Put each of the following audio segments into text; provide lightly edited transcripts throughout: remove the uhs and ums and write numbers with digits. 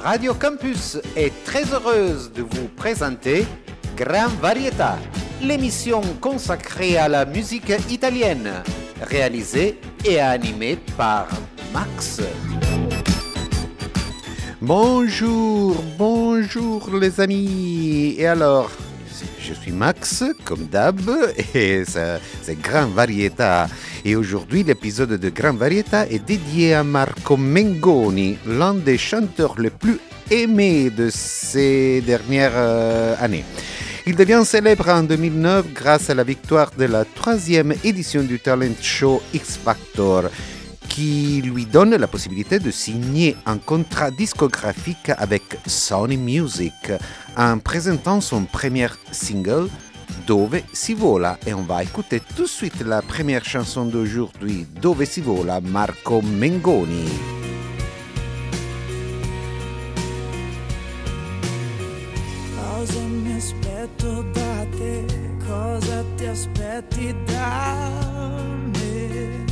Radio Campus est très heureuse de vous présenter Gran Varietà, l'émission consacrée à la musique italienne, réalisée et animée par Max. Bonjour les amis. Et alors, je suis Max, comme d'hab, et c'est Gran Varietà. Et aujourd'hui, l'épisode de Gran Varietà est dédié à Marco Mengoni, l'un des chanteurs les plus aimés de ces dernières années. Il devient célèbre en 2009 grâce à la victoire de la 3e édition du talent show X Factor, qui lui donne la possibilité de signer un contrat discographique avec Sony Music en présentant son premier single Dove si vola, et on va écouter tout de suite la première chanson d'aujourd'hui, Dove si vola, Marco Mengoni. Cosa mi aspetto da te, cosa ti aspetti da me?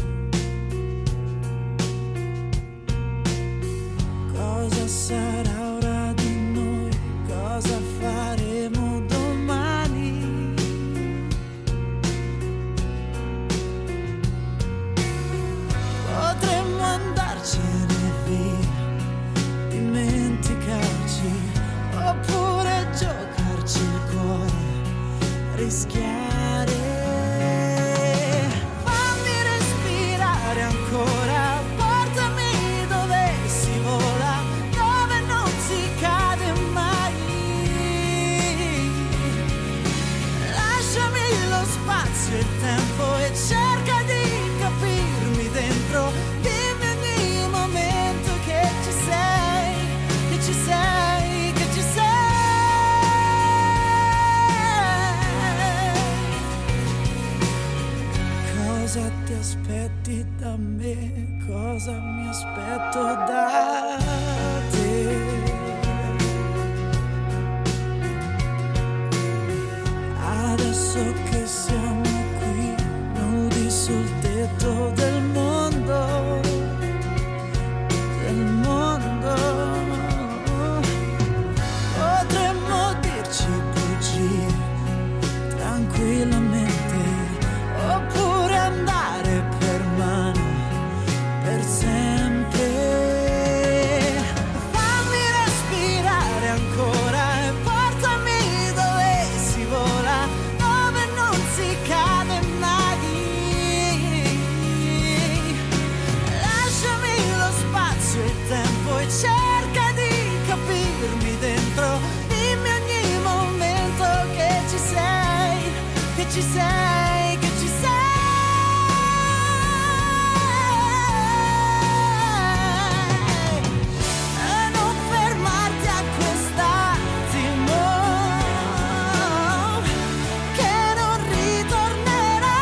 Cosa sarà ora di noi, cosa faremo domani? Potremmo andarcene via, dimenticarci, oppure giocarci il cuore, rischiare. Fammi respirare ancora, portami dove si vola, dove non si cade mai. Lasciami lo spazio e il tempo e cerca di capirmi dentro. Dimmi ogni momento che ci sei, che ci sei, che ci sei. Cosa ti aspetti da me? Cosa mi aspetto da te? Adesso che siamo qui, nudi sul tetto del mondo, del mondo. Potremmo dirci bugie tranquillamente, oppure andare per mano per sempre. Fammi respirare ancora e portami dove si vola, dove non si cade mai. Lasciami lo spazio e il tempo e cerca di capirmi dentro. Dimmi ogni momento che ci sei, che ci sei, che ci sei. E non fermarti a quest'attimo che non ritornerà.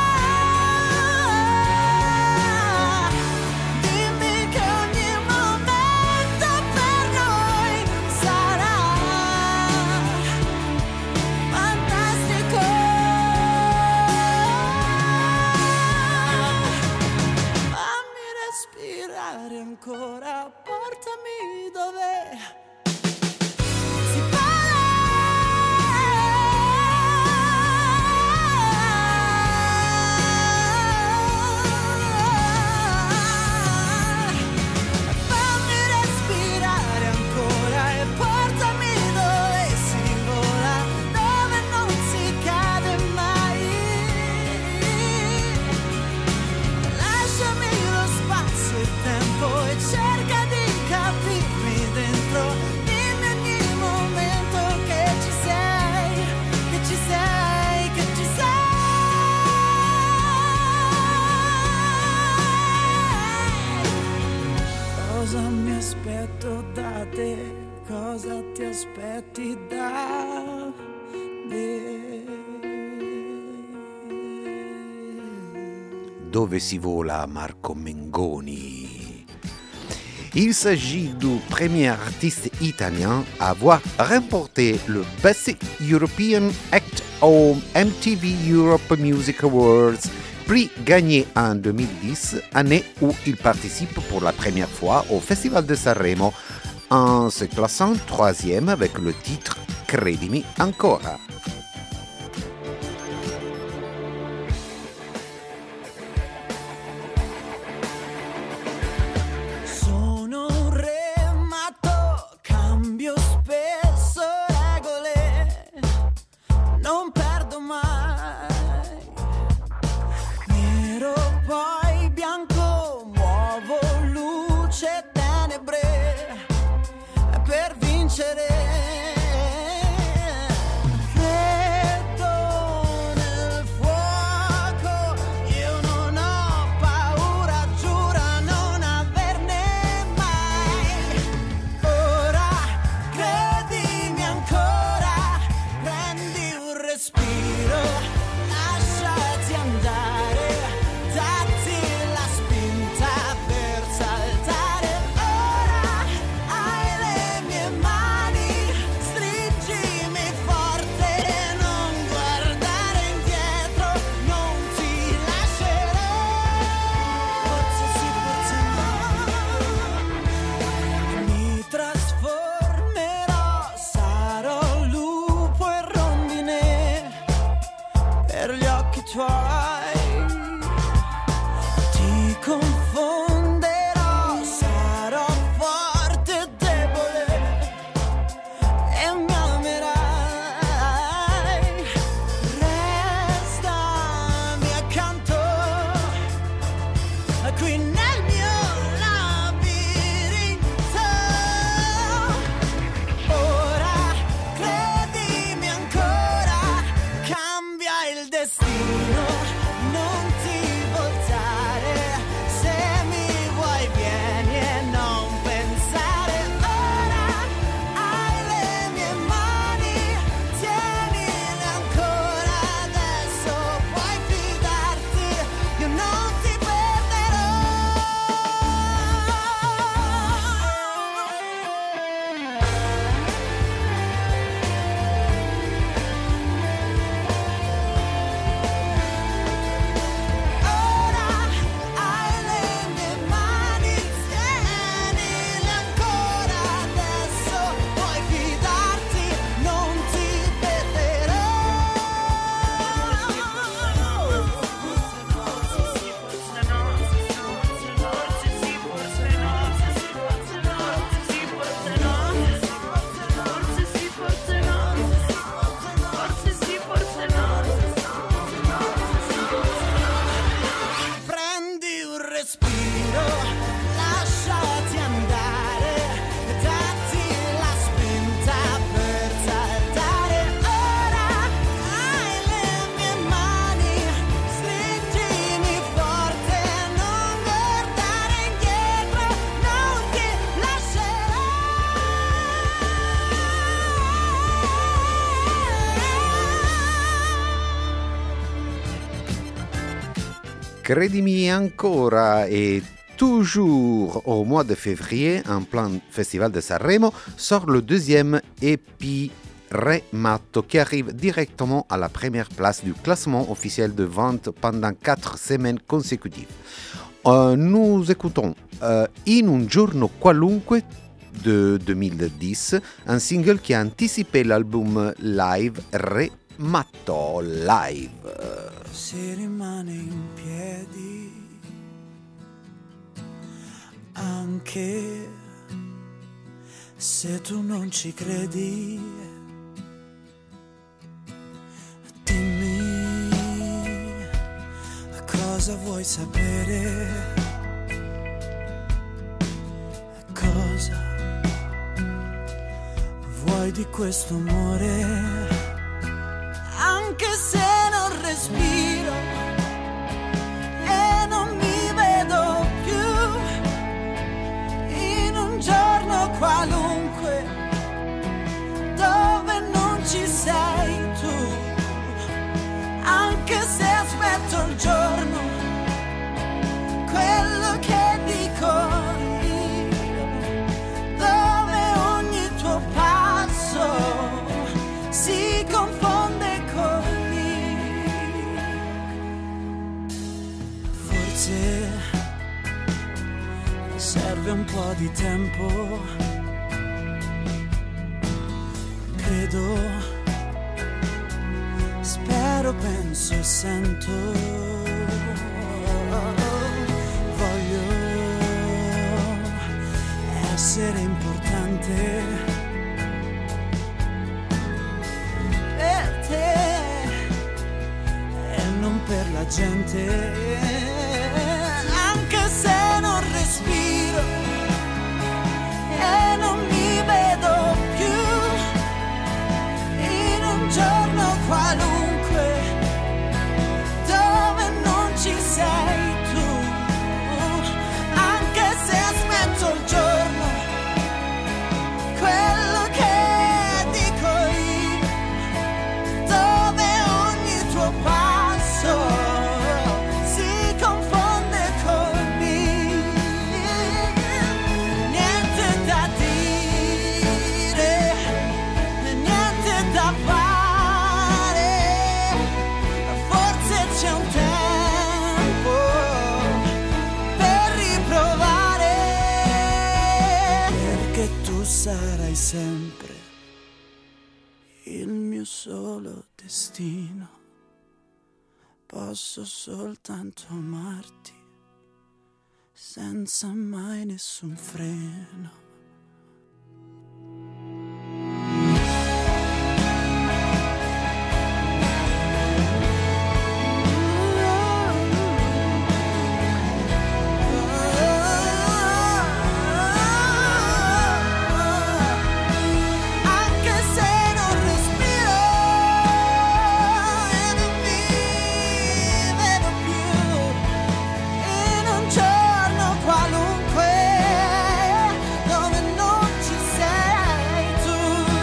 Dimmi che ogni momento per noi sarà fantastico. Fammi respirare ancora, portami dove si vola. Fammi respirare ancora e portami dove si vola, dove non si cade mai. Lasciami lo spazio e il tempo e cerca di capirmi dentro. Dimmi ogni momento che ci sei, che ci sei, che ci sei. Cosa mi aspetto da te, cosa ti aspetti da me? Dove si vola, Marco Mengoni. Il s'agit du premier artiste italien à avoir remporté le Best European Act au MTV Europe Music Awards, prix gagné en 2010, année où il participe pour la première fois au Festival de Sanremo en se classant 3e avec le titre Credimi ancora. Sono un re matto, cambio spesso regole, non perdo mai. Nero poi bianco, muovo luce, tenebre per vincere. Freddo nel fuoco, io non ho paura, giura non averne mai. Ora credimi ancora, prendi un respiro, lasciati andare, datti la spinta per saltare. Ora hai le mie mani, stringimi forte, non guardare indietro, non ti lascerò. Forse sì, forse no. Mi trasformerò, sarò lupo e rondine per gli occhi tuoi. Ti confonderò, sarò forte e debole e mi amerai. Restami accanto, qui nel mio labirinto. Ora credimi ancora, cambia il destino, non ti voltare, se mi vuoi vieni e non pensare. Ora hai le mie mani, tienile ancora adesso, puoi fidarti, io non ti perderò. Ora hai le mie mani, tienile ancora adesso, puoi fidarti, non ti perderò. Prendi un respiro, lasciati andare, datti la spinta per saltare. Ora hai le mie mani, stringimi forte, non guardare indietro, non ti lascerò. Credimi ancora et toujours au mois de février, en plein festival de Sanremo, sort le deuxième EP Re Matto qui arrive directement à la première place du classement officiel de vente pendant 4 semaines consécutives. Nous écoutons In un giorno qualunque de 2010, un single qui a anticipé l'album live Re Matto Live. Si rimane in piedi anche se tu non ci credi, dimmi cosa vuoi sapere, cosa vuoi di questo amore. Anche se non respiro e non mi vedo più, in un giorno qualunque dove non ci sei tu, anche se aspetto il giorno, quello che dico io, dove ogni tuo passo si confonde con me. Forse serve un po' di tempo vedo, spero, penso e sento. Voglio essere importante per te e non per la gente. Anche se non respiro e non mi vedo più, in un giorno qualunque dove non ci sei tu, anche se aspetto il giorno, quello che dico io, dove ogni tuo passo si confonde col mio. Niente da dire, niente da fare, forse c'è un tempo per riprovare, perché tu sarai sempre il mio solo destino. Posso soltanto amarti senza mai nessun freno. Anche se non respiro e non mi vedo più, in un giorno qualunque dove non ci sei tu.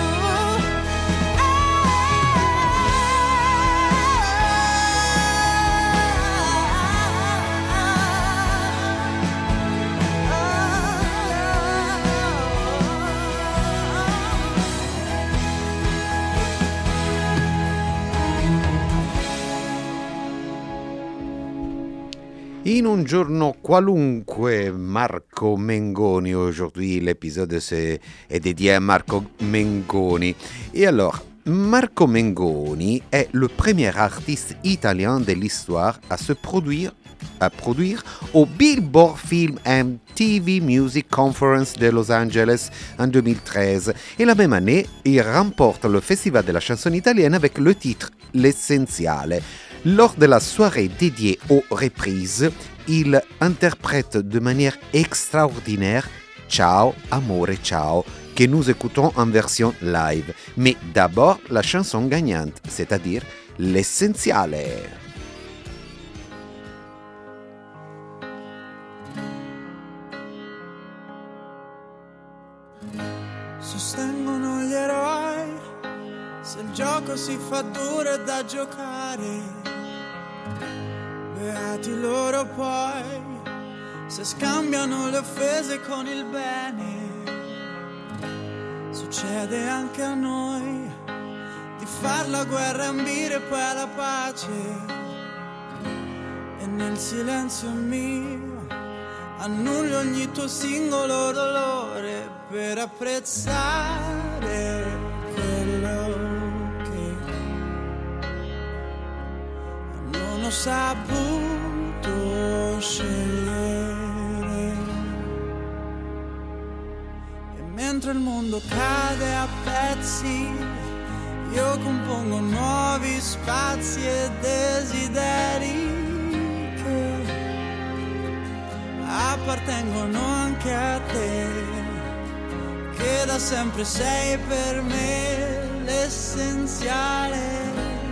In un giorno qualunque, Marco Mengoni. Aujourd'hui, l'épisode est dédié à Marco Mengoni. Et alors, Marco Mengoni est le premier artiste italien de l'histoire à produire au Billboard Film and TV Music Conference de Los Angeles en 2013. Et la même année, il remporte le Festival de la chanson italienne avec le titre L'Essenziale. Lors de la soirée dédiée aux reprises, il interprète de manière extraordinaire Ciao Amore Ciao, que nous écoutons en version live. Mais d'abord la chanson gagnante, c'est-à-dire L'Essenziale. Sostengono gli eroi, se il gioco si fa duro è da giocare. Beati loro poi, se scambiano le offese con il bene. Succede anche a noi di far la guerra e ambire poi alla pace. E nel silenzio mio annullo ogni tuo singolo dolore per apprezzare quello che non ho saputo scegliere. E mentre il mondo cade a pezzi, io compongo nuovi spazi e desideri che appartengono anche a te, che da sempre sei per me l'essenziale.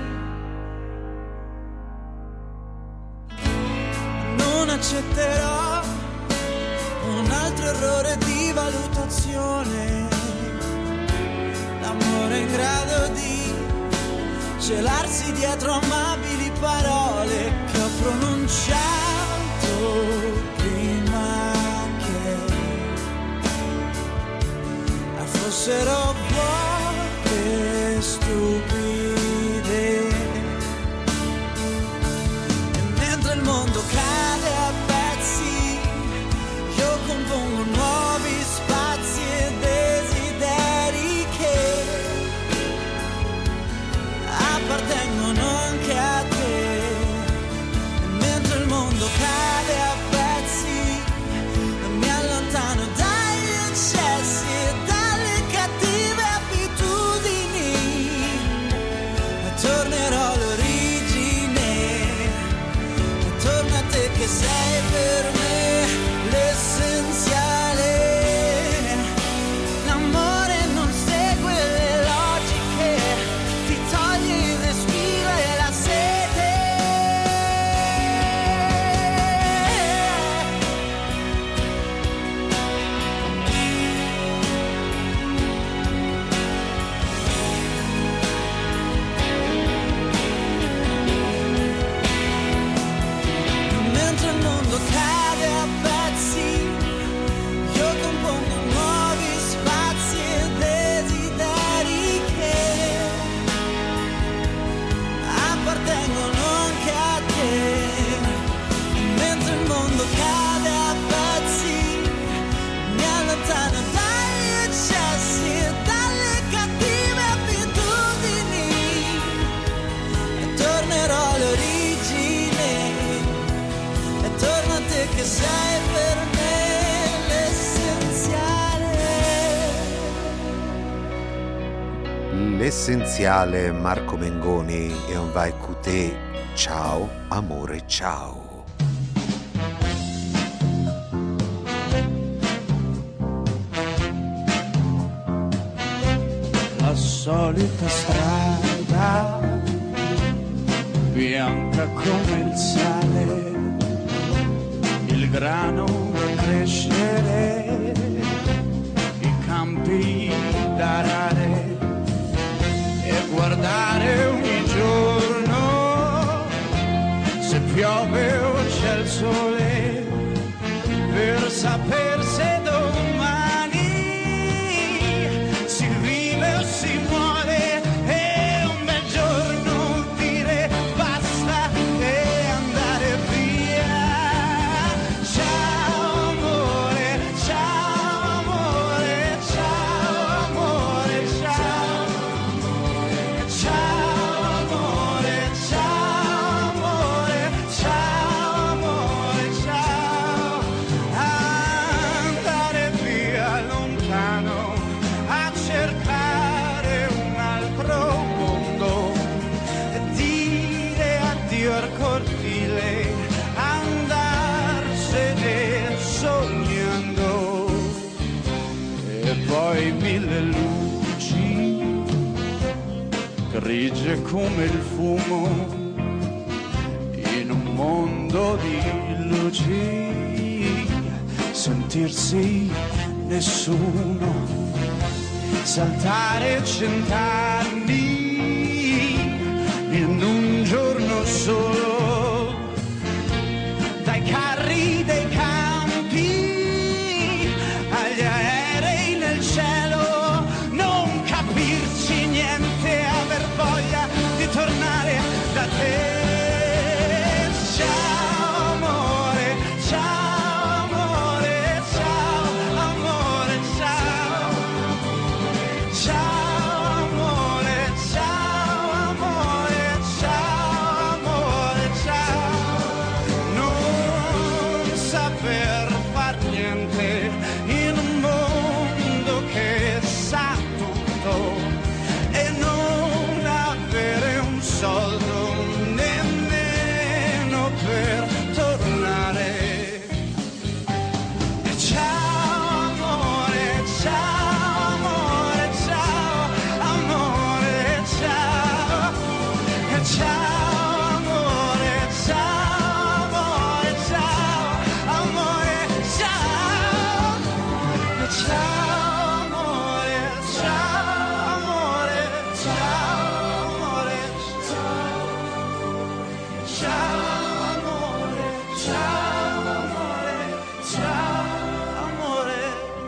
Non accetterò un altro errore di valutazione, l'amore è in grado di celarsi dietro amabili parole che ho pronunciato prima che fossero poche stupide. E mentre il mondo cade a pezzi, io compongo nuovi spazi e desideri che che sei per me l'essenziale. L'essenziale Marco Mengoni et on va écouter Ciao amore ciao. La solita strada, bianca come il sale, il grano da crescere, i campi da arare e guardare ogni giorno se piove o c'è il sole per sapere se domani si vive o si muore. E un bel giorno dire basta e andare via. Ciao amore, ciao amore, ciao amore, ciao. Ciao amore, ciao amore, ciao amore, ciao. Andare via lontano a cercare un altro mondo, dire addio al cortile, andarsene sognando. E poi mille luci, grigie come il fumo, in un mondo di luci, sentirsi nessuno, saltare 100 anni in un giorno solo, dai carri dei campi agli aerei nel cielo, non capirci niente, aver voglia di tornare da te. Ciao amore, ciao amore, ciao amore, ciao. Ciao amore, ciao amore, ciao amore, ciao. Non saper far niente in un mondo che sa tutto e non avere un soldo nemmeno per tornare. Ciao amore, ciao amore, ciao amore, ciao. Ciao amore, ciao amore, ciao amore, ciao. Ciao amore, ciao amore, ciao amore, ciao. Ciao amore, ciao amore, ciao amore.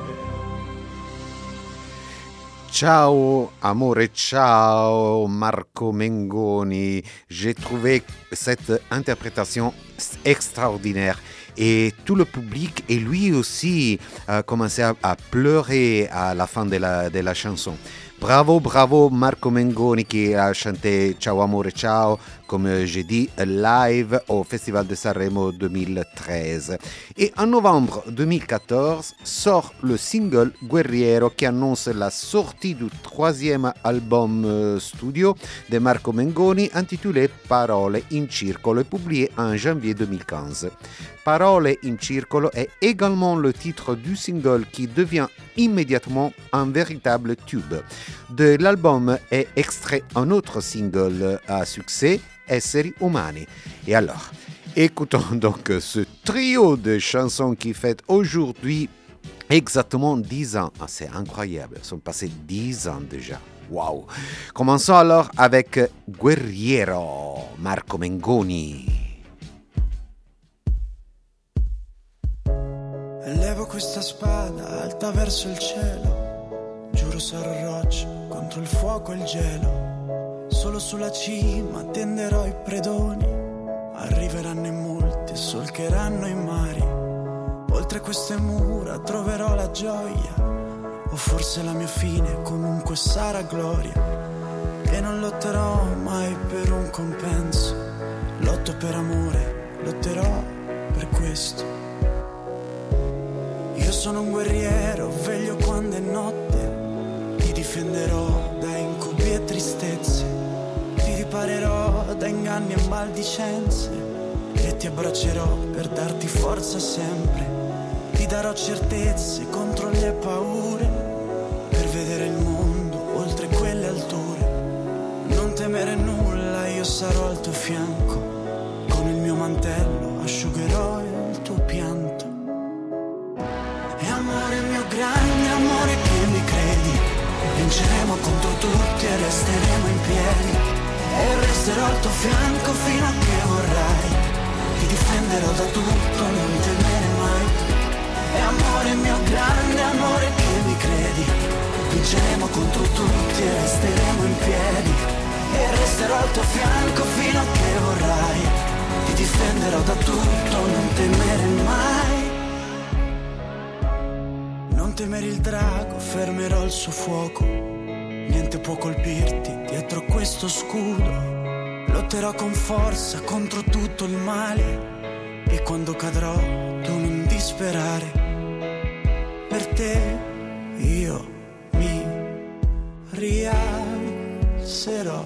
Ciao amore ciao Marco Mengoni. J'ai trouvé cette interprétation extraordinaire. Et tout le public et lui aussi a commencé à pleurer à la fin de la chanson. Bravo, bravo Marco Mengoni qui a chanté Ciao amore ciao, comme j'ai dit, live au Festival de Sanremo 2013. Et en novembre 2014 sort le single Guerriero qui annonce la sortie du 3e album studio de Marco Mengoni intitulé Parole in circolo et publié en janvier 2015. Parole in circolo est également le titre du single qui devient immédiatement un véritable tube. De l'album est extrait un autre single à succès, Esseri umani. Et alors, écoutons donc ce trio de chansons qui fête aujourd'hui exactement 10 ans. Ah, c'est incroyable, ils sont passés 10 ans déjà. Wow! Commençons alors avec Guerriero, Marco Mengoni. Levo questa spada alta verso il cielo, giuro sarò roccia contro il fuoco e il gelo. Solo sulla cima tenderò i predoni, arriveranno in molti e solcheranno i mari. Oltre queste mura troverò la gioia, o forse la mia fine comunque sarà gloria. E non lotterò mai per un compenso, lotto per amore, lotterò per questo. sono un guerriero, veglio quando è notte. Ti difenderò da incubi e tristezze. Ti riparerò da inganni e maldicenze. E ti abbraccerò per darti forza sempre. Ti darò certezze contro le paure, per vedere il mondo oltre quelle alture. Non temere nulla, io sarò al tuo fianco. Con il mio mantello asciugherò il tuo pianto. E amore mio grande, amore che mi credi, vinceremo contro tutti e resteremo in piedi. E resterò al tuo fianco fino a che vorrai. Ti difenderò da tutto, non temere mai. E amore mio grande, amore che mi credi, vinceremo contro tutti e resteremo in piedi. E resterò al tuo fianco fino a che vorrai. Ti difenderò da tutto, non temere mai. Non temere il drago, fermerò il suo fuoco. Niente può colpirti dietro questo scudo. Lotterò con forza contro tutto il male. E quando cadrò tu non disperare. Per te io mi rialzerò.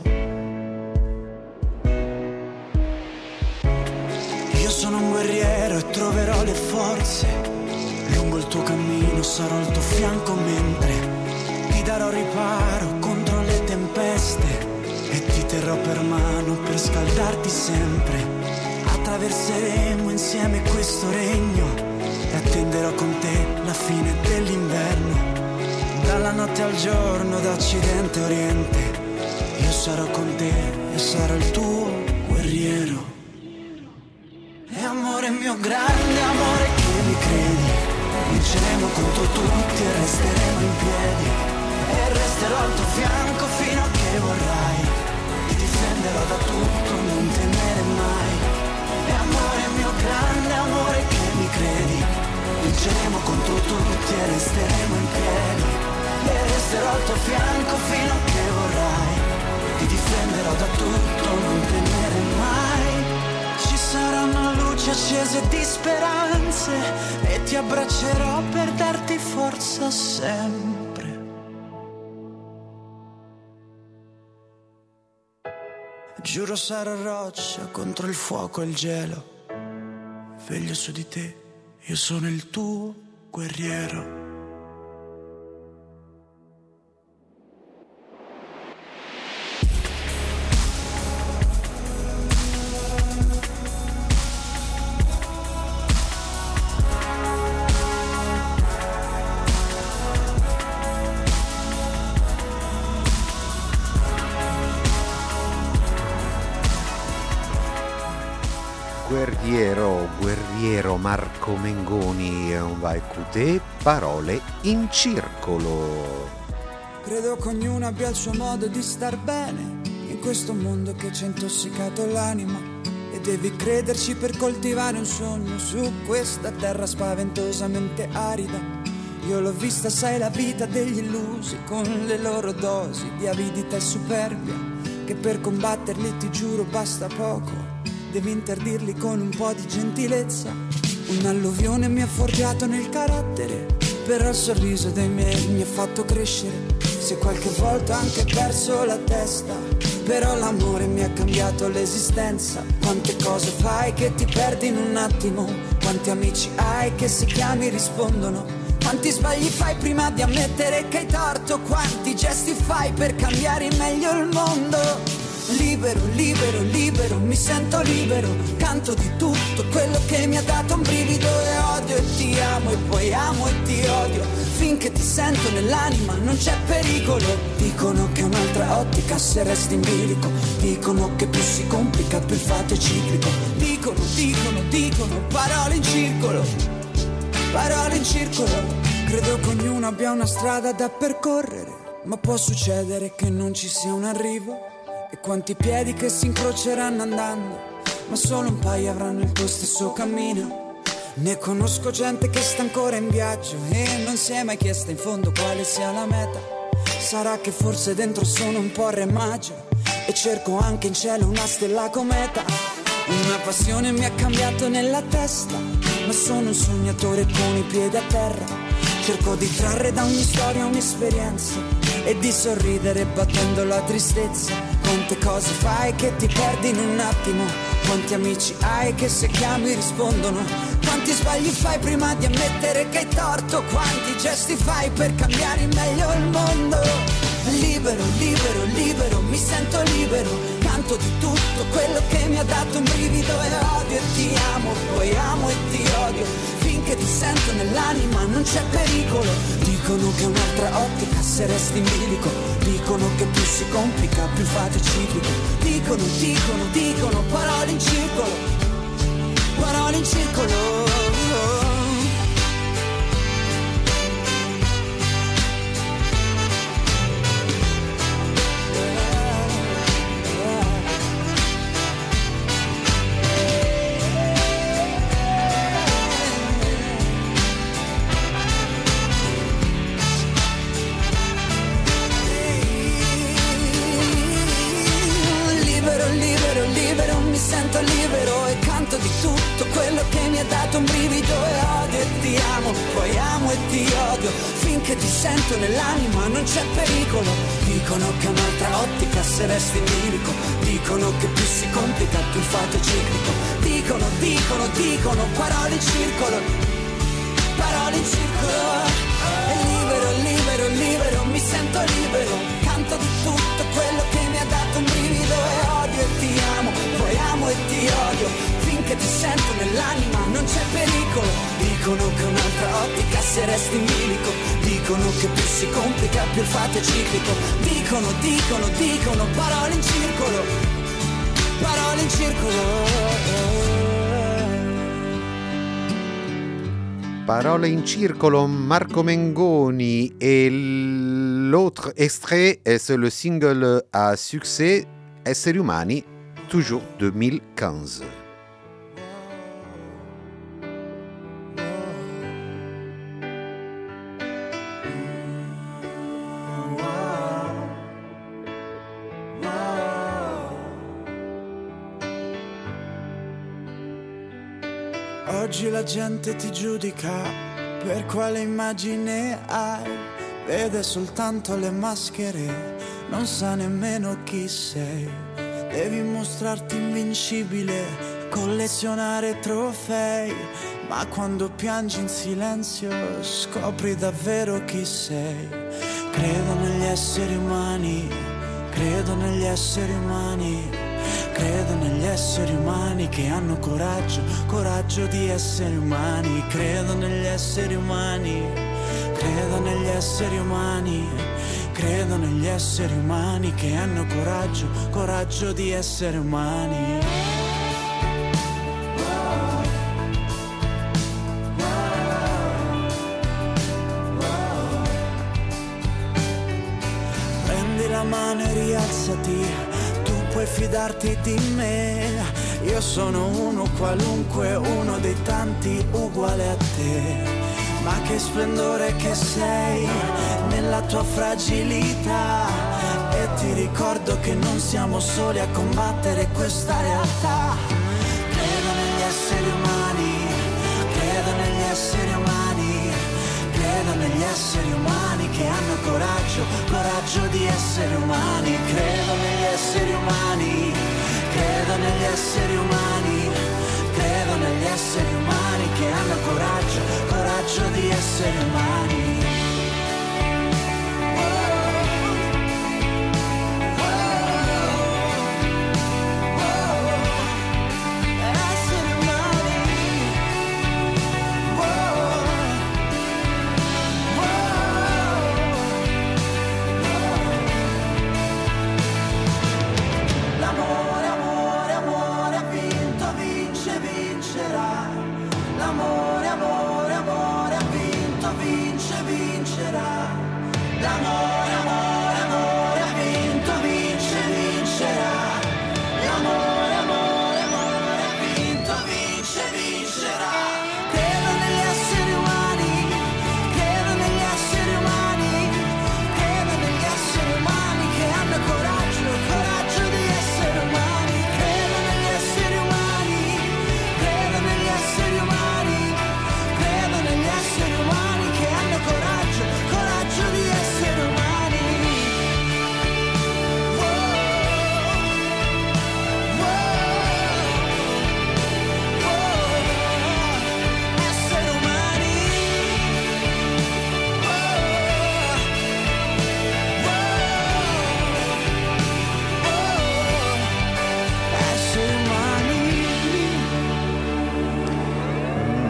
Io sono un guerriero e troverò le forze. Lungo il tuo cammino sarò al tuo fianco mentre ti darò riparo contro le tempeste. E ti terrò per mano per scaldarti sempre. Attraverseremo insieme questo regno e attenderò con te la fine dell'inverno. Dalla notte al giorno, da occidente a oriente, io sarò con te e sarò il tuo guerriero. E amore mio grande, amore che mi credi, vinceremo contro tutti e resteremo in piedi. E resterò al tuo fianco fino a che vorrai. Ti difenderò da tutto, non temere mai. E amore mio grande, amore che mi credi, vinceremo contro tutti e resteremo in piedi. E resterò al tuo fianco fino a che vorrai. Ti difenderò da tutto, non temere mai. Ci saranno luci accese di speranze e ti abbraccerò per darti forza sempre. Giuro sarò roccia contro il fuoco e il gelo. Veglio su di te, io sono il tuo guerriero. Guerriero Marco Mengoni, on va écouter Parole in circolo. Credo che ognuno abbia il suo modo di star bene in questo mondo che ci ha intossicato l'anima. E devi crederci per coltivare un sogno su questa terra spaventosamente arida. Io l'ho vista, sai, la vita degli illusi, con le loro dosi di avidità e superbia, che per combatterli ti giuro basta poco. Devi interdirli con un po' di gentilezza. Un'alluvione mi ha forgiato nel carattere, però il sorriso dei miei mi ha fatto crescere. Se qualche volta ho anche perso la testa, però l'amore mi ha cambiato l'esistenza. Quante cose fai che ti perdi in un attimo, quanti amici hai che se chiami rispondono, quanti sbagli fai prima di ammettere che hai torto, quanti gesti fai per cambiare in meglio il mondo. Libero, libero, libero, mi sento libero, canto di tutto quello che mi ha dato un brivido. E odio e ti amo e poi amo e ti odio, finché ti sento nell'anima non c'è pericolo. Dicono che un'altra ottica se resti in bilico, dicono che più si complica più il fatto è ciclico. Dicono, dicono, dicono, parole in circolo, parole in circolo. Credo che ognuno abbia una strada da percorrere, ma può succedere che non ci sia un arrivo. E quanti piedi che si incroceranno andando, ma solo un paio avranno il tuo stesso cammino. Ne conosco gente che sta ancora in viaggio e non si è mai chiesta in fondo quale sia la meta. Sarà che forse dentro sono un po' re maggio e cerco anche in cielo una stella cometa. Una passione mi ha cambiato nella testa, ma sono un sognatore con i piedi a terra. Cerco di trarre da ogni storia un'esperienza e di sorridere battendo la tristezza. Quante cose fai che ti perdi in un attimo, quanti amici hai che se chiami rispondono, quanti sbagli fai prima di ammettere che hai torto, quanti gesti fai per cambiare in meglio il mondo. Libero, libero, libero, mi sento libero, canto di tutto quello che mi ha dato un brivido e odio e ti amo, poi amo e ti odio, finché ti sento nell'anima non c'è pericolo. Dicono che un'altra ottica se resti in bilico, dicono che più si complica più il fate ciclico, dicono, dicono, dicono, parole in circolo, parole in circolo. Libero e canto di tutto quello che mi ha dato un brivido e odio e ti amo, poi amo e ti odio, finché ti sento nell'anima non c'è pericolo. Dicono che un'altra ottica se resti in bilico, dicono che più si complica più il fatto è ciclico, dicono, dicono, dicono, parole in circolo, parole in circolo. E libero, libero, libero, mi sento libero, canto di tutto quello che mi ha dato un brivido e odio e ti amo, poi amo e ti odio, finché ti sento nell'anima non c'è pericolo. Dicono che un'altra ottica se resti in bilico, dicono che più si complica più il fatto è ciclico, dicono, dicono, dicono, parole in circolo, parole in circolo. Parole in circolo, Marco Mengoni, et l'autre extrait, c'est le single à succès Esseri Umani, toujours 2015. Oggi la gente ti giudica per quale immagine hai, vede soltanto le maschere, non sa nemmeno chi sei. Devi mostrarti invincibile, collezionare trofei, ma quando piangi in silenzio scopri davvero chi sei. Credo negli esseri umani, credo negli esseri umani, credo negli esseri umani che hanno coraggio, coraggio di essere umani. Credo negli esseri umani, credo negli esseri umani, credo negli esseri umani che hanno coraggio, coraggio di essere umani. Prendi la mano e rialzati, puoi fidarti di me, io sono uno qualunque, uno dei tanti uguale a te. Ma che splendore che sei nella tua fragilità, e ti ricordo che non siamo soli a combattere questa realtà. Credo negli esseri umani, credo negli esseri umani, credo negli esseri umani che hanno coraggio, coraggio di essere umani. Credo negli esseri umani, credo negli esseri umani, credo negli esseri umani che hanno coraggio, coraggio di essere umani.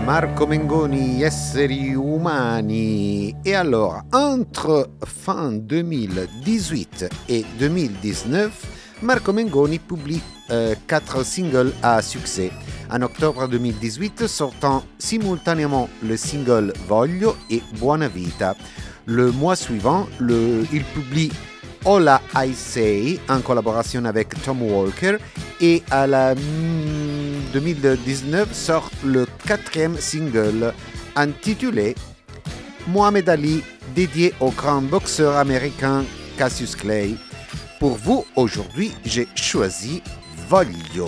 Marco Mengoni, esseri umani. Et alors, entre fin 2018 et 2019, Marco Mengoni publie 4 singles à succès. En octobre 2018, sortant simultanément le single Voglio et Buona Vita. Le mois suivant, il publie All I Say en collaboration avec Tom Walker et à la 2019 sort le 4e single intitulé Mohamed Ali, dédié au grand boxeur américain Cassius Clay. Pour vous, aujourd'hui, j'ai choisi Voglio.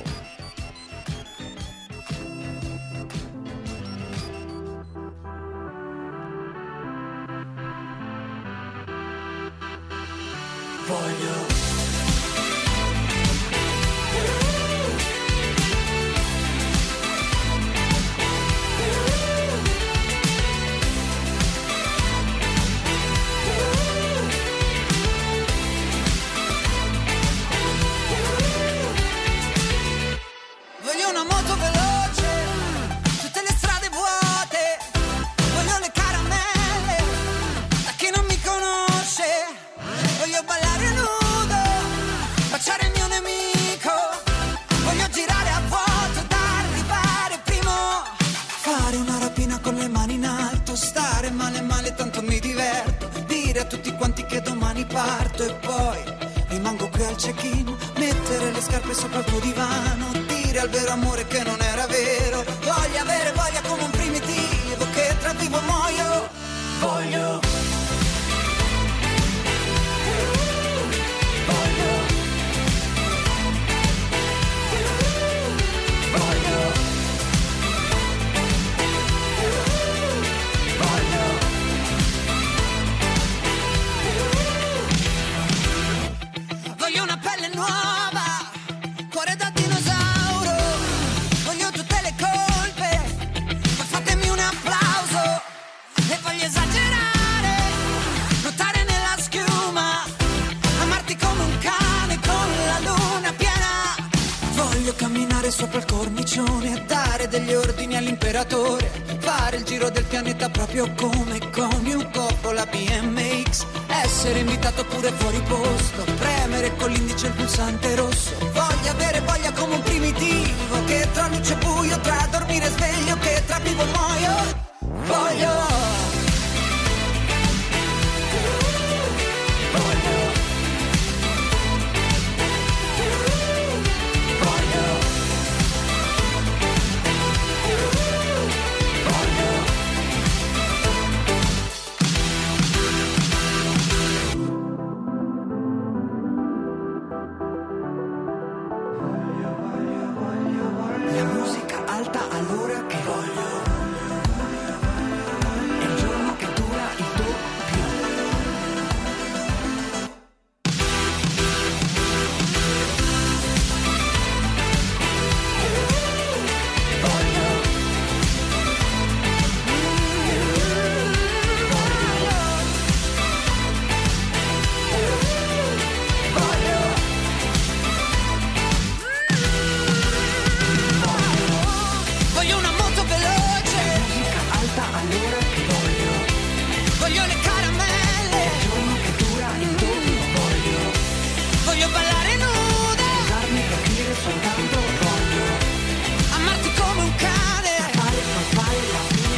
Voglio una moto veloce, tutte le strade vuote, voglio le caramelle, da chi non mi conosce, voglio ballare nudo, baciare il mio nemico, voglio girare a vuoto, da arrivare primo, fare una rapina con le mani in alto, stare male male tanto mi diverto, dire a tutti quanti che domani parto e poi rimango qui al check-in, mettere le scarpe sopra il tuo divano, dire al vero amore che non era vero, voglio avere voglia come un primitivo che tra vivo muoio, voglio. Voglio una pelle nuova, cuore da dinosauro, voglio tutte le colpe, ma fatemi un applauso, e voglio esagerare, nuotare nella schiuma, amarti come un cane con la luna piena, voglio camminare sopra il cornicione e dare degli ordini all'imperatore, fare il giro del pianeta proprio come un Coppola BMX, essere invitato pure fuori posto, premere con l'indice il pulsante rosso, voglio avere voglia come un primitivo che tra luce e buio, tra dormire e sveglio, che tra vivo e muoio, voglio. La musica alta all'ora che voglio, è il giorno che dura il doppio. Voglio una moto veloce, musica alta all'ora che voglio, voglio le caramelle, il giorno che dura il doppio, voglio ballare nuda, farmi capire soltanto voglio, amarti come un cane, fare la fine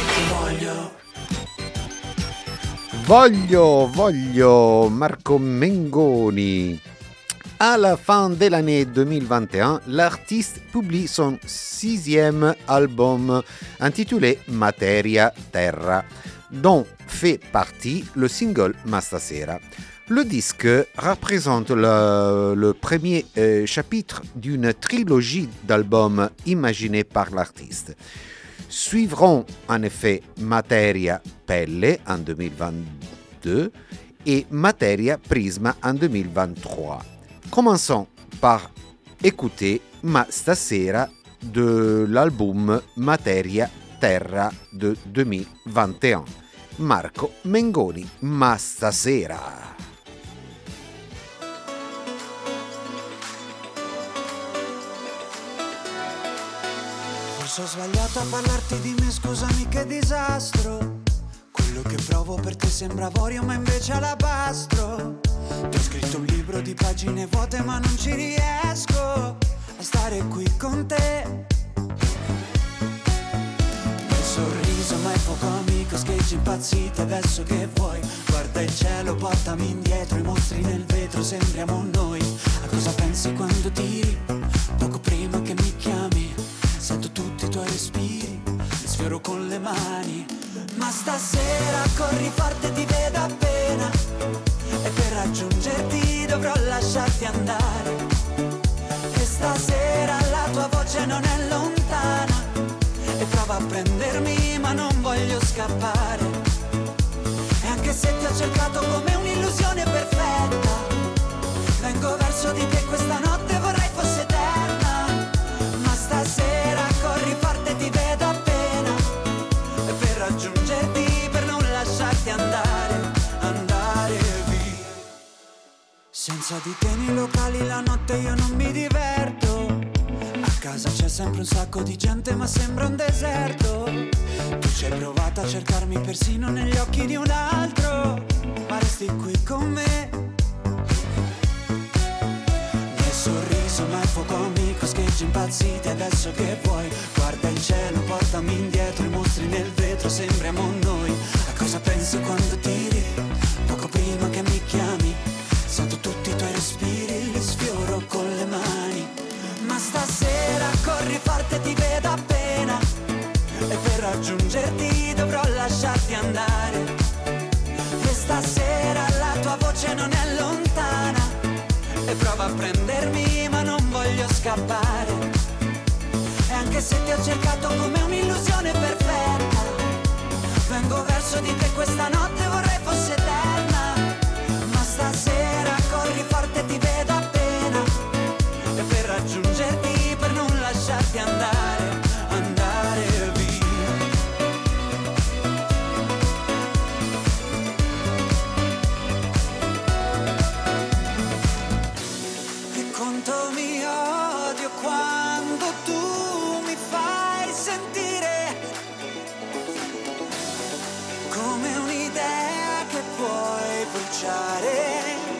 che Voglio, Marco Mengoni. À la fin de l'année 2021, l'artiste publie son 6e album intitulé Materia Terra, dont fait partie le single Ma Stasera. Le disque représente le premier chapitre d'une trilogie d'albums imaginés par l'artiste. Suivront en effet Materia Pelle en 2022 et Materia Prisma en 2023. Commençons par écouter Ma Stasera de l'album Materia Terra de 2021. Marco Mengoni, Ma Stasera. Forse ho sbagliato a parlarti di me, scusami che disastro. Quello che provo per te sembra avorio ma invece alabastro. Ti ho scritto un libro di pagine vuote ma non ci riesco a stare qui con te. Il sorriso ma è poco amico, scheggi impazziti adesso che vuoi. Guarda il cielo, portami indietro, i mostri nel vetro, sembriamo noi. A cosa pensi quando tiri? Poco prima che mi chiami, sento tutti i tuoi respiri, li sfioro con le mani. Ma stasera corri forte, ti vedo appena, e per raggiungerti dovrò lasciarti andare. E stasera la tua voce non è lontana, e prova a prendermi ma non voglio scappare. E anche se ti ho cercato come un'illusione perfetta, vengo verso di te questa notte, vorrei fosse eterna. Ma stasera corri forte, ti vedo appena, e per raggiungerti, per non lasciarti andare, andare via. Senza di te nei locali la notte io non mi diverto. A casa c'è sempre un sacco di gente ma sembra un deserto. Tu ci hai provato a cercarmi persino negli occhi di un altro, ma resti qui con me. Nel sorriso ma è poco amico, scheggi impazziti adesso che vuoi. Guarda il cielo, portami indietro, i mostri nel vetro, sembriamo noi. A cosa pensi quando tiri? Poco prima che mi chiami, sento tutti i tuoi respiri, li sfioro con le mani. Ma stasera corri forte, ti vedo appena, e per raggiungerti dovrò lasciarti andare. E stasera la tua voce non è lontana, e prova a prendermi ma non voglio scappare. E anche se ti ho cercato come un'illusione perfetta, vengo verso di te questa notte, vorrei fosse eterna. Ma stasera corri forte, ti vedo appena, e per raggiungerti, per non lasciarti andare, andare via. E quanto mi odio quando tu mi fai sentire come un'idea che puoi bruciare.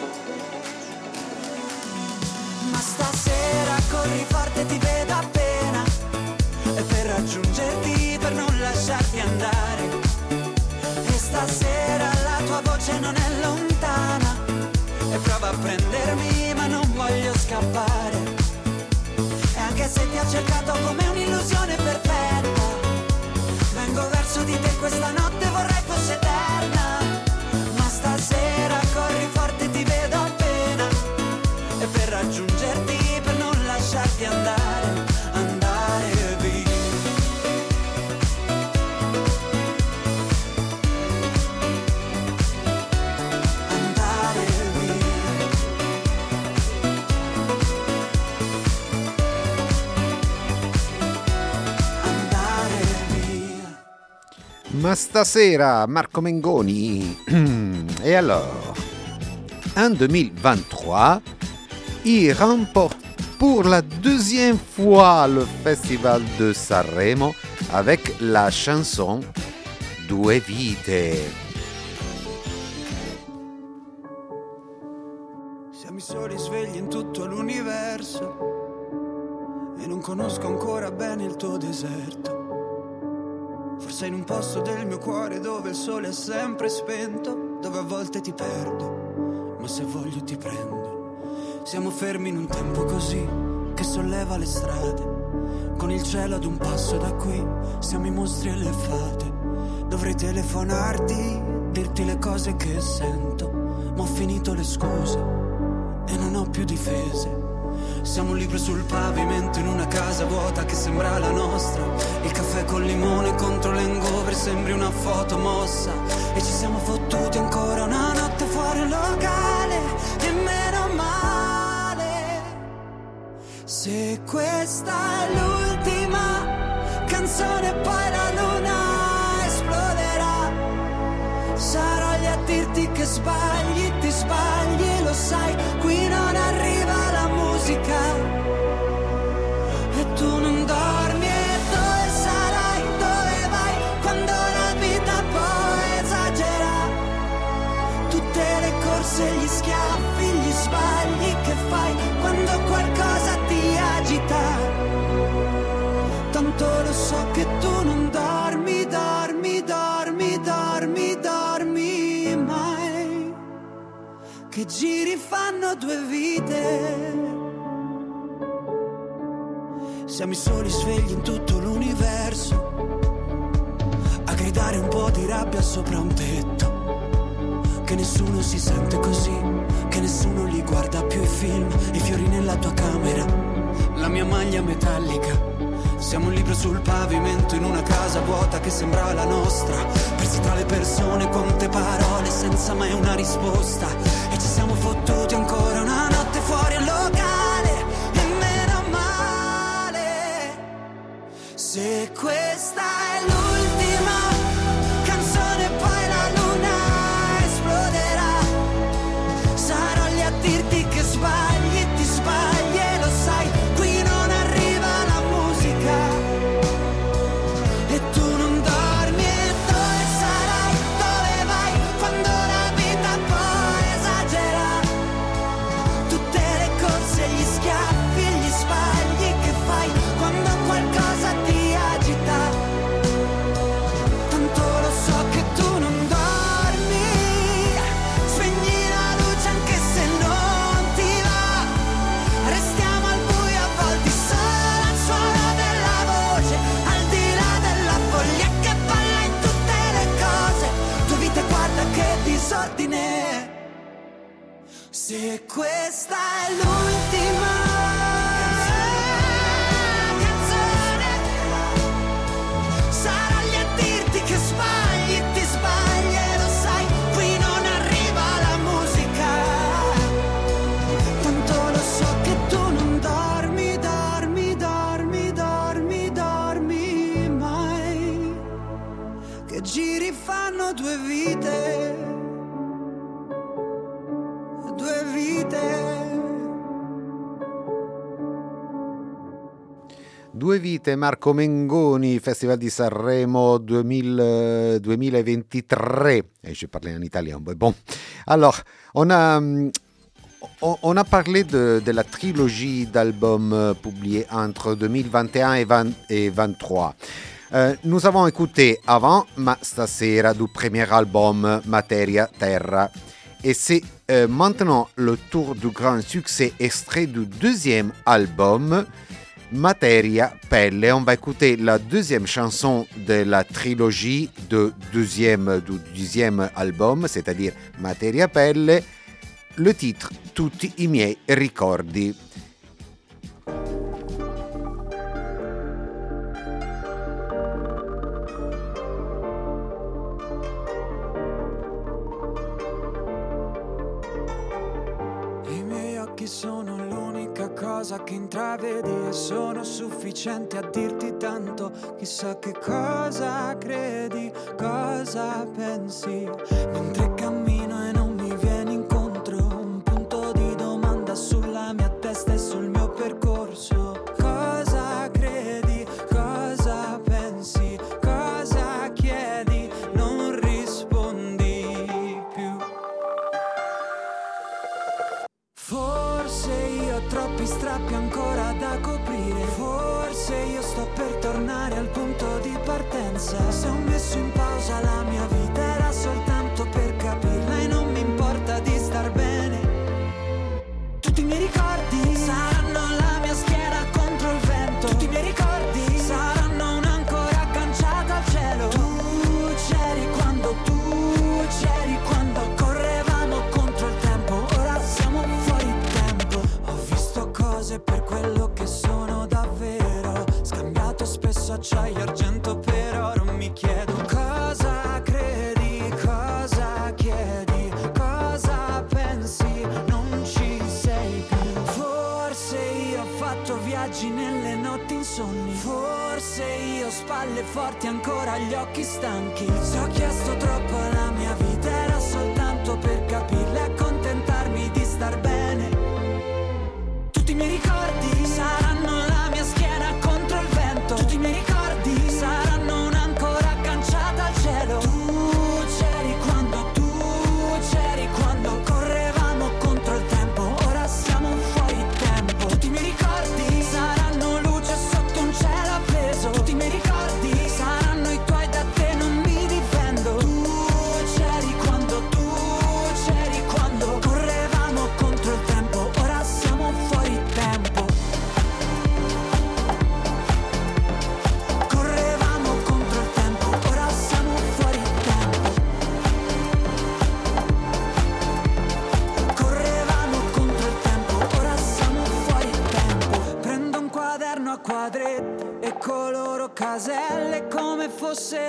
Ma stasera corri forte, ti vedo appena, e per raggiungerti, per non lasciarti andare. E stasera la tua voce non è lontana, e prova a prendermi ma non voglio scappare. E anche se ti ho cercato come un'illusione perfetta, vengo verso di te questa notte, vorrei fosse eterna. Ma stasera corri forte, ti vedo appena, e per raggiungerti, per non lasciarti andare, andare via. Andare via. Andare via. Ma stasera, Marco Mengoni. Et alors, en 2023, il remporte pour la deuxième fois le Festival de Sanremo avec la chanson Due Vite. Siamo i soli svegli in tutto l'universo, e non conosco ancora bene il tuo deserto. Forse in un posto del mio cuore dove il sole è sempre spento, dove a volte ti perdo, ma se voglio ti prendo. Siamo fermi in un tempo così che solleva le strade, con il cielo ad un passo da qui, siamo i mostri e le fate. Dovrei telefonarti, dirti le cose che sento, ma ho finito le scuse e non ho più difese. Siamo un libro sul pavimento in una casa vuota che sembra la nostra. Il caffè col limone contro l'hangover sembri una foto mossa. E ci siamo fottuti ancora una notte fuori un locale, e meno male. Se questa è l'ultima canzone poi la luna esploderà, sarò lì a dirti che sbagli, ti sbagli, lo sai, qui non arriva la musica e tu non dormi, e dove giri fanno due vite. Siamo i soli svegli in tutto l'universo, a gridare un po' di rabbia sopra un tetto. Che nessuno si sente così, che nessuno li guarda più i film. I fiori nella tua camera, la mia maglia metallica. Siamo un libro sul pavimento in una casa vuota che sembrava la nostra, persi tra le persone, quante parole senza mai una risposta. E ci siamo fottuti ancora una notte fuori al locale, e meno male. Se questa è l'ultima canzone poi la luna esploderà, sarò lì a dirti che sbagli, ti sbagli e lo sai. Qui non arriva la musica e tu non dormi. E dove sarai, dove vai, quando la vita poi esagera? Tutte le corse, gli schiaffi e gli sbagli che fai quando qualcosa ti agita. Tanto lo so che tu non dormi, spegni la luce anche se non ti va. Restiamo al buio a volte solo al suono della voce, al di là della foglia che balla in tutte le cose. Tua vita guarda che disordine. Se questa è l'ultima canzone, sarò lì a dirti che sbagli, ti sbagli e lo sai. Qui non arriva la musica, tanto lo so che tu non dormi, dormi, dormi, dormi, dormi mai. Che giri fanno due vite, due vite. Due vite, Marco Mengoni, Festival di Sanremo 2023. Et je parlais en italien. Bon, alors, on a parlé de la trilogie d'albums publiés entre 2021 et 2023. Nous avons écouté avant, ma stasera, du premier album Materia Terra. Et c'est maintenant le tour du grand succès extrait du deuxième album Materia Pelle. On va écouter la deuxième chanson de la trilogie du deuxième album, c'est-à-dire Materia Pelle, le titre Tutti i miei ricordi. I miei occhi sono l'unica cosa che intravedi e sono sufficienti a dirti tanto. Chissà che cosa credi, cosa pensi, mentre cammino e non mi vieni incontro. Un punto di domanda sulla mia testa e sul mio percorso. Cosa credi, cosa pensi, cosa chiedi, non rispondi più. Forse io ho troppi strappi ancora da coprire, forse io sto per tornare al punto di partenza. Se ho messo in pausa la mia vita era soltanto per capirla e non mi importa di star bene. Tutti i miei ricordi saranno la mia schiena contro il vento. Tutti i miei ricordi saranno un'ancora agganciata al cielo. Tu c'eri quando correvamo contro il tempo. Ora siamo fuori tempo. Ho visto cose per quello che sono davvero, scambiato spesso acciaio e argento per oro. Mi chiedo cosa credi, cosa chiedi, cosa pensi, non ci sei più. Forse io ho fatto viaggi nelle notti insonni, forse io ho spalle forti ancora gli occhi stanchi. Se ho chiesto troppo alla mia vita era soltanto per capirla e accontentarmi di star bene. Tutti i miei ricordi saranno la mia schiena contro il vento. Tutti i miei ricordi saranno un'ancora agganciata al cielo. Tu c'eri quando correvamo contro il tempo. Ora siamo fuori tempo. Tutti i miei ricordi saranno luce sotto un cielo appeso. Tutti i miei ricordi saranno i tuoi, da te non mi difendo. Tu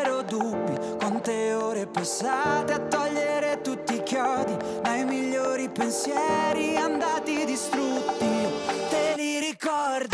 zero dubbi, quante ore passate a togliere tutti i chiodi dai migliori pensieri andati distrutti. Te li ricordi?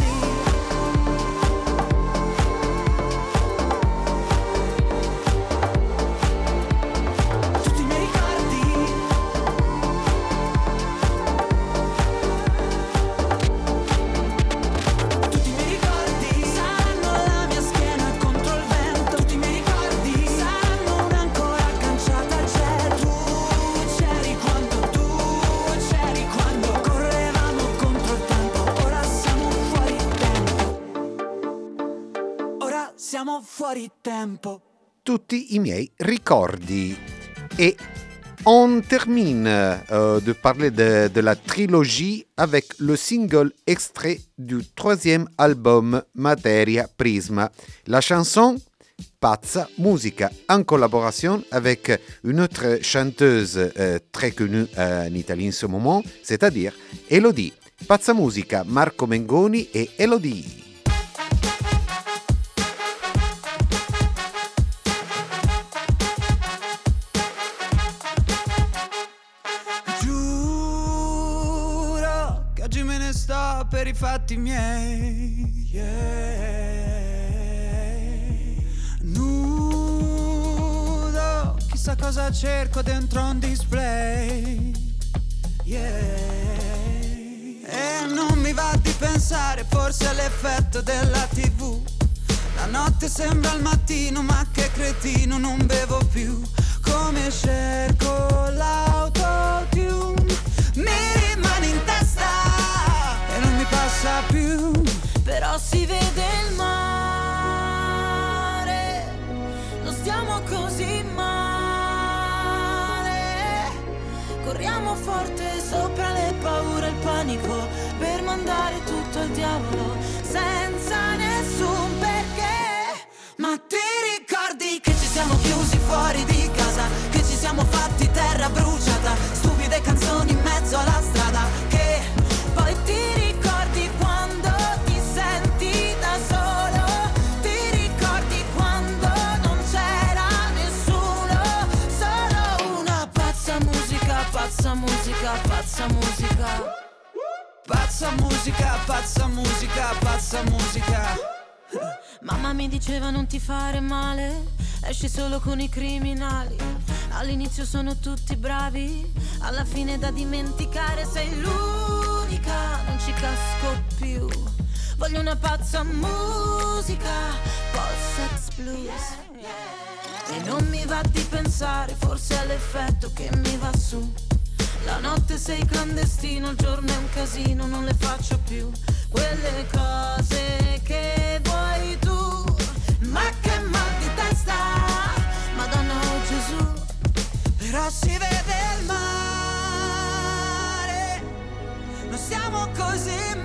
Siamo fuori tempo. Tutti i miei ricordi. Et on termine de parler de la trilogie avec le single extrait du 3e album Materia Prisma. La chanson Pazza Musica, en collaboration avec une autre chanteuse très connue en Italie en ce moment, c'est-à-dire Elodie. Pazza Musica, Marco Mengoni et Elodie. Per i fatti miei, nudo, chissà cosa cerco dentro un display, e non mi va di pensare, forse è l'effetto della TV. La notte sembra il mattino, ma che cretino, non bevo più. Come cerco l'autotune, mi rimane in testa e non mi passa più. Però si vede il mare, non stiamo così male. Corriamo forte sopra le paure e il panico per mandare tutto al diavolo senza nessun perché. Ma ti ricordi che ci siamo chiusi fuori di casa, che ci siamo fatti terra bruciata, stupide canzoni in mezzo alla strada, che poi ti ricordi quando ti senti da solo, ti ricordi quando non c'era nessuno, solo una pazza musica, pazza musica, pazza musica. Pazza musica, pazza musica, pazza musica. Mamma mi diceva non ti fare male, esci solo con i criminali. All'inizio sono tutti bravi, alla fine da dimenticare sei l'unica, non ci casco più. Voglio una pazza musica, post-sex blues. E non mi va di pensare, forse è l'effetto che mi va su. La notte sei clandestino, il giorno è un casino, non le faccio più quelle cose che vuoi tu. Ma che mal di testa, Madonna oh Gesù. però si vede il mare, non siamo così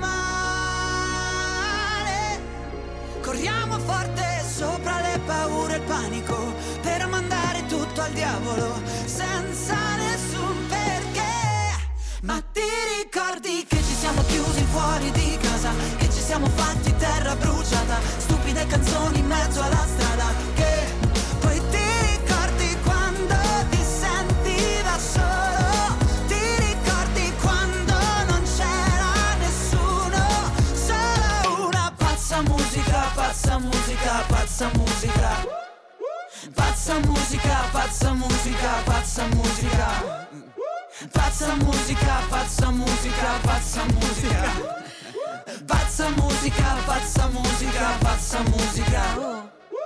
male. Corriamo forte sopra le paure e il panico per mandare tutto al diavolo senza nessun perché. Ma ti ricordi che ci siamo chiusi fuori di casa, che ci siamo fatti terra bruciata, stupide canzoni in mezzo alla strada, che poi ti ricordi quando ti senti da solo, ti ricordi quando non c'era nessuno, solo una pazza musica, pazza musica, pazza musica. Pazza musica, pazza musica, pazza musica. Pazza musica, pazza musica, pazza musica. Pazza musica, pazza musica, pazza musica.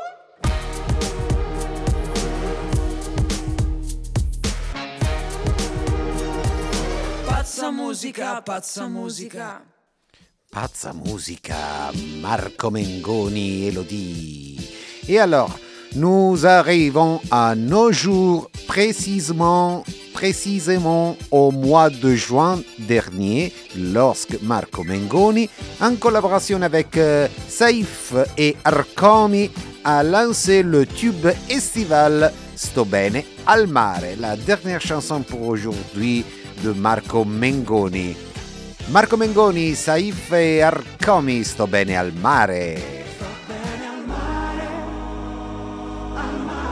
Pazza musica, pazza musica. Pazza musica, Marco Mengoni, Elodie. Et alors, nous arrivons à nos jours précisément au mois de juin dernier, lorsque Marco Mengoni, en collaboration avec Saif et Arcomi, a lancé le tube estival Sto bene al mare, la dernière chanson pour aujourd'hui de Marco Mengoni. Marco Mengoni, Saif e Arcomi, Sto bene al mare. Sto bene al mare, al mare.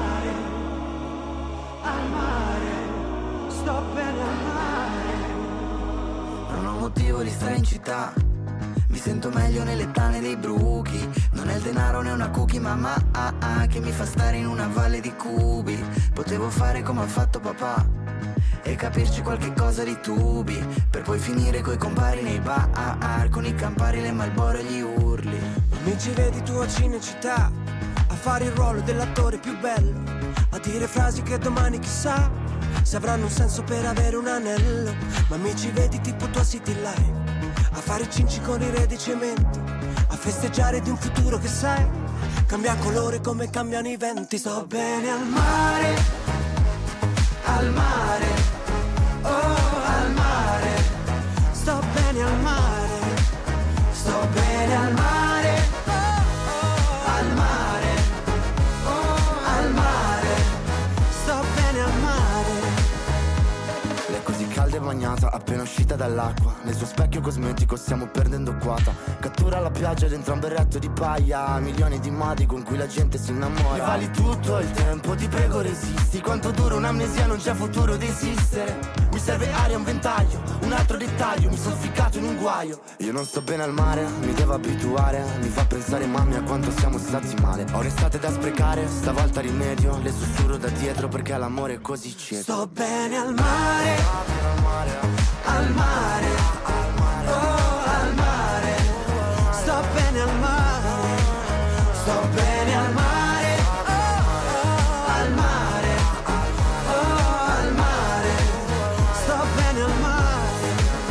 sto bene al mare. Non ho motivo di stare in città, mi sento meglio nelle tane dei bruchi. Non è il denaro né una cookie, mamma che mi fa stare in una valle di cubi. Potevo fare come ha fatto papà e capirci qualche cosa di tubi, per poi finire coi compari nei bar, con i campari, le Marlboro e gli urli. Mi ci vedi tu a Cinecittà, a fare il ruolo dell'attore più bello, a dire frasi che domani chissà se avranno un senso per avere un anello. Ma mi ci vedi tipo tua City Life, a fare i cinci con i re di cemento, a festeggiare di un futuro che sai cambia colore come cambiano i venti. Sto bene al mare, al mare, oh al mare. Sto bene al mare, sto bene al mare, oh al mare, oh al mare. Sto bene al mare. Lei è così calda e bagnata, appena uscita dall'acqua. Nel suo specchio cosmetico stiamo perdendo quota. Cattura la piaggia dentro un berretto di paia, milioni di modi con cui la gente si innamora. Mi vali tutto il tempo, ti prego resisti. Quanto dura un'amnesia, non c'è futuro di esistere. Mi serve aria, un ventaglio, un altro dettaglio. Mi sono ficcato in un guaio. Io non sto bene al mare, mi devo abituare. Mi fa pensare mamma a quanto siamo stati male. Ho restate da sprecare, stavolta rimedio. Le sussurro da dietro perché l'amore è così cieco. Sto bene al mare, al mare, oh al mare. Sto bene al mare, sto bene al mare, oh al mare, oh al mare. Sto bene al mare,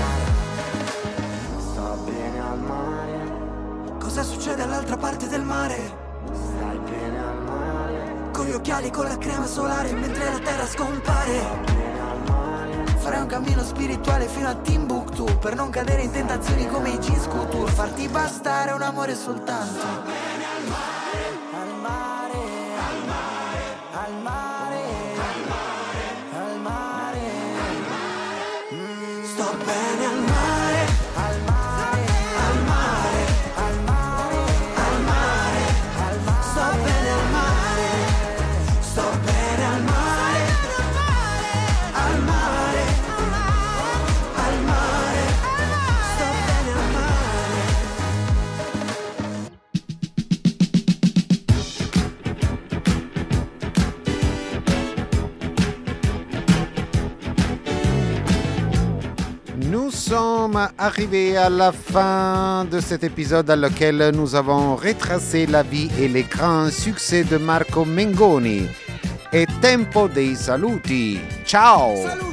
Sto bene al mare, cosa succede all'altra parte del mare? stai bene al mare, Con gli occhiali, con la crema solare, mentre la terra scompare. bene al mare. Farei un cammino spirituale fino a Timbuktu, per non cadere in tentazioni come i jeans couture. Farti bastare un amore soltanto. Al mare, al mare, al mare, al mare. Sto bene al mare, Al mare, al mare, al mare, al mare. al mare. Sto bene al mare, sto bene al mare, al mare, al mare. Sto bene al mare. Nous sommes arrivés à la fin de cet épisode dans lequel nous avons retracé la vie et les grands succès de Marco Mengoni. È tempo dei saluti. Ciao!